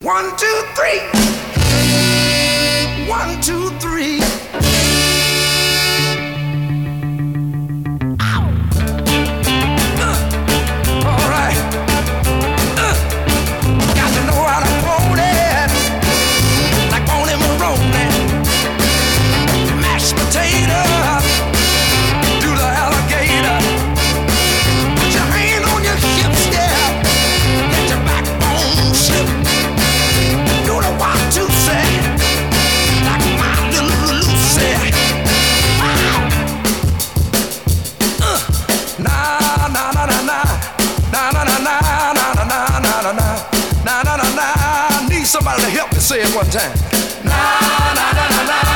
One, two, three. One, two, three. All right. Got to know how to hold it. Like on him rolling. Mashed potato. Do the alligator. Put your hand on your hips, yeah. Let your backbone slip. Do the 1, 2, say. Like my little Lucy. Wow. Na na na na na. Na na na na na na na na na. Na na na na. Need somebody to help me say it one time. Na na na na na.